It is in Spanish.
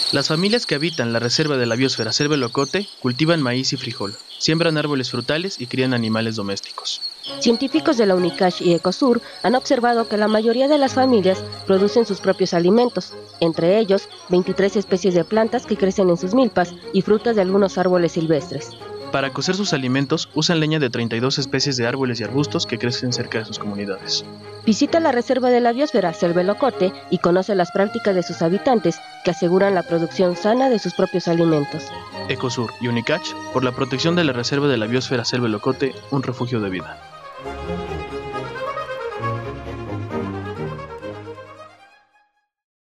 Las familias que habitan la reserva de la biosfera Selva Locote cultivan maíz y frijol, siembran árboles frutales y crían animales domésticos. Científicos de la UNICACH y Ecosur han observado que la mayoría de las familias producen sus propios alimentos, entre ellos 23 especies de plantas que crecen en sus milpas y frutas de algunos árboles silvestres. Para cocer sus alimentos usan leña de 32 especies de árboles y arbustos que crecen cerca de sus comunidades. Visita la reserva de la biosfera Selva Locote y conoce las prácticas de sus habitantes que aseguran la producción sana de sus propios alimentos. Ecosur y Unicach, por la protección de la reserva de la biosfera Selva Locote, un refugio de vida.